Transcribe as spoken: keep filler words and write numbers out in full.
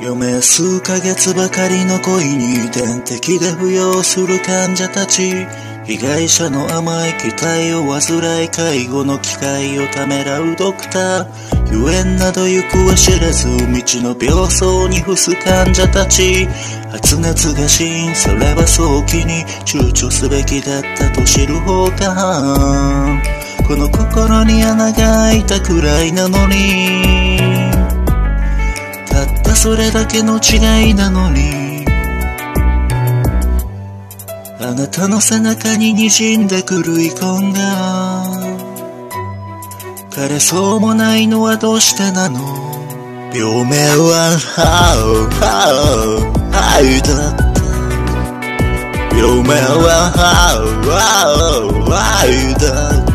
余命数ヶ月ばかりの恋に点滴で服用する患者たち、被害者の甘い期待を患い介護の機会をためらうドクター、ゆえんなど行方知れず道の病巣に伏す患者たち、発熱が死それは早期に躊躇すべきだったと知る方が、この心に穴が開いたくらいなのに、たったそれだけの違いなのに、あなたの背中に滲んでくる遺恨が枯れそうもないのはどうしてなの。病名はハウハウハウだった。病名はハウハウハウだった。